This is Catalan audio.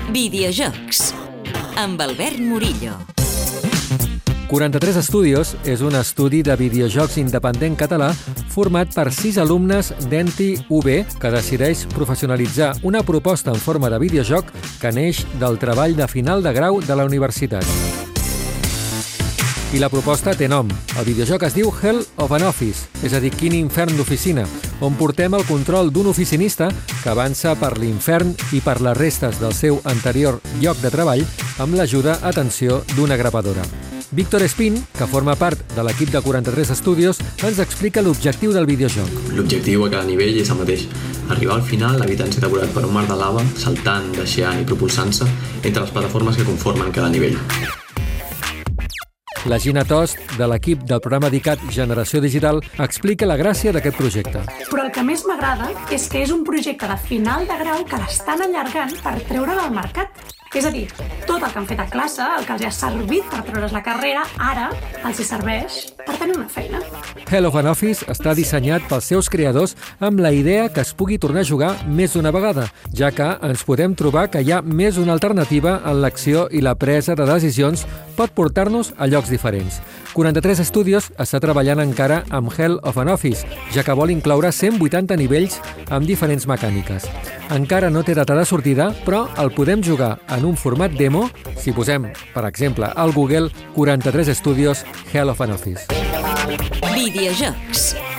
Videojocs amb Albert Murillo. 43 Studios és un estudi de videojocs independent català format per 6 alumnes d'Enti UB que decideix professionalitzar una proposta en forma de videojoc que neix del treball de final de grau de la universitat. I la proposta té nom. El videojoc es diu Hell of an Office, és a dir, quin infern d'oficina, on portem el control d'un oficinista que avança per l'infern i per les restes del seu anterior lloc de treball amb l'ajuda, atenció, d'una grapadora. Víctor Espín, que forma part de l'equip de 43 Studios, ens explica l'objectiu del videojoc. L'objectiu a cada nivell és el mateix. Arribar al final evitant ser devorat per un mar de lava, saltant, deixant i propulsant-se entre les plataformes que conformen cada nivell. La Gina Tost, de l'equip del programa dedicat Generació Digital, explica la gràcia d'aquest projecte. Però el que més m'agrada és que és un projecte de final de grau que l'estan allargant per treure'l al mercat. És a dir, tot el que han fet a classe, el que els ha servit per treure's la carrera, ara els hi serveix per tenir una feina. Hell of an Office està dissenyat pels seus creadors amb la idea que es pugui tornar a jugar més d'una vegada, ja que ens podem trobar que hi ha més d'una alternativa en l'acció i la presa de decisions pot portar-nos a llocs diferents. 43 Studios està treballant encara amb Hell of an Office, ja que vol incloure 180 nivells amb diferents mecàniques. Encara no té data de sortida, però el podem jugar en un format demo si posem, per exemple, al Google 43 Studios Hell of an Office. Videojocs